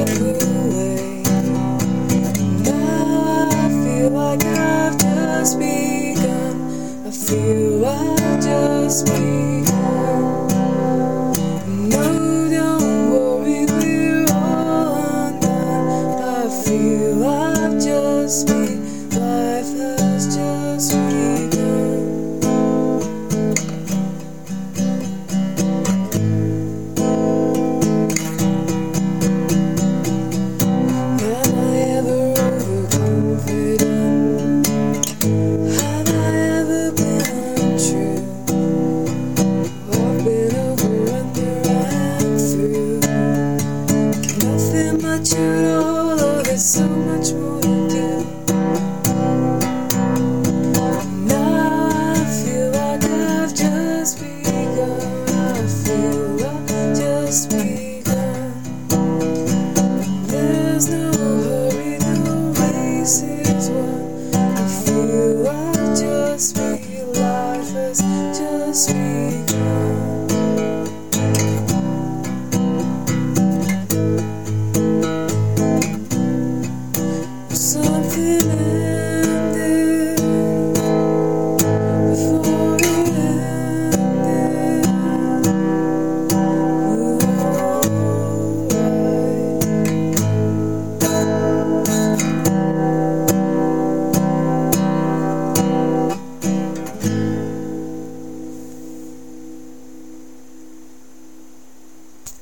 step away. Now I feel like I've just begun. I feel I've just begun. No, don't worry, we're all undone. I feel I've just begun. Life has just begun. Am I ever overconfident? Have I ever been untrue? I've been over, under, and through. Nothing much at all, oh, there's so much more to do. Now I feel like I've just begun. I feel I've just begun. There's no